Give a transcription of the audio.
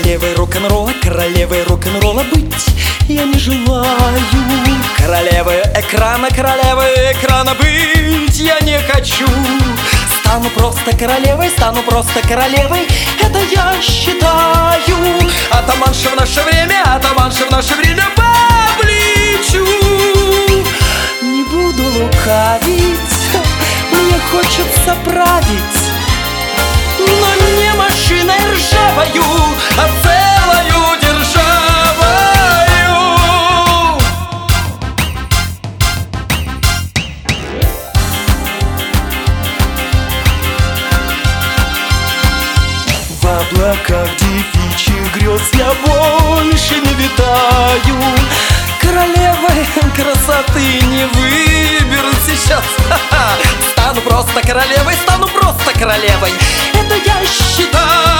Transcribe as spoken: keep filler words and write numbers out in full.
Королевой рок-н-ролла, королевой рок-н-ролла быть я не желаю. Королевой экрана, королевой экрана быть я не хочу. Стану просто королевой, стану просто королевой, это я считаю. Атаманша в наше время, атаманша в наше время по плечу. Не буду лукавить, мне хочется править, но не машиной ржавою, а целою державою. В облаках девичьих грез я больше не витаю. Королевой красоты не выберу сейчас. Стану просто королевой, стану просто королевой, это я считаю.